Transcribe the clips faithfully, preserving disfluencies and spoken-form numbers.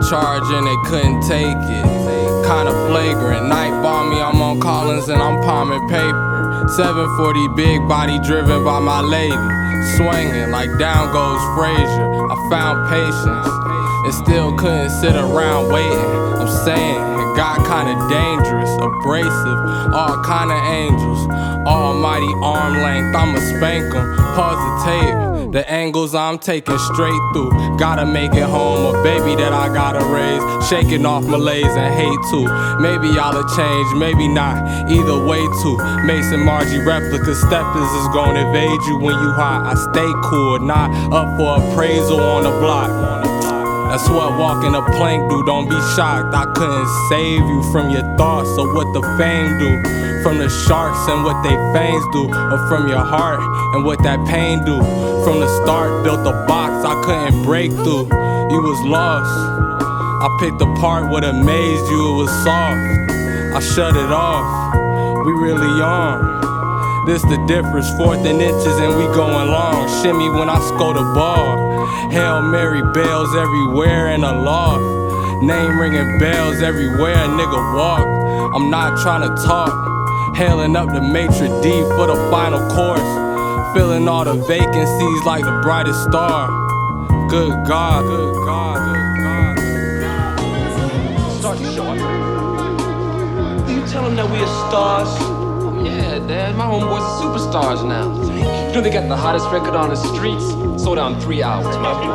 charge and they couldn't take it. Kinda flagrant, night bomb me, I'm on Collins and I'm palming paper. seven forty big body driven by my lady, swinging like down goes Frazier. I found patience and still couldn't sit around waiting. I'm saying it got kinda dangerous, abrasive, all kinda angels, almighty arm length, I'ma spank 'em. Pause the tape, the angles I'm taking straight through. Gotta make it home, a baby that I gotta raise, shaking off malaise and hate too. Maybe y'all'll change, maybe not, either way too. Mason Margie replica steppers is gonna evade you when you hot. I stay cool, not up for appraisal on the block. That's what walking a plank do, don't be shocked. I couldn't save you from your thoughts or what the fame do, from the sharks and what they fangs do, or from your heart and what that pain do. From the start, built a box I couldn't break through. You was lost, I picked apart what amazed you, it was soft. I shut it off, we really on. This the difference, fourth and inches and we going long. Shimmy when I score the ball. Hail Mary bells everywhere in a loft. Name ringing bells everywhere a nigga walk. I'm not trying to talk. Hailing up the maitre d' for the final course. Filling all the vacancies like the brightest star. Good God, good God, good God. Start the show. You tell them that we are stars. Yeah, Dad, my homeboys are superstars now. You know they got the hottest record on the streets? Sold out in three hours, my boy.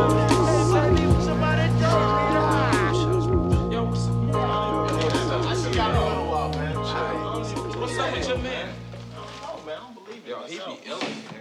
What's up with your man? Oh man, I don't believe it. Yo, he be ill.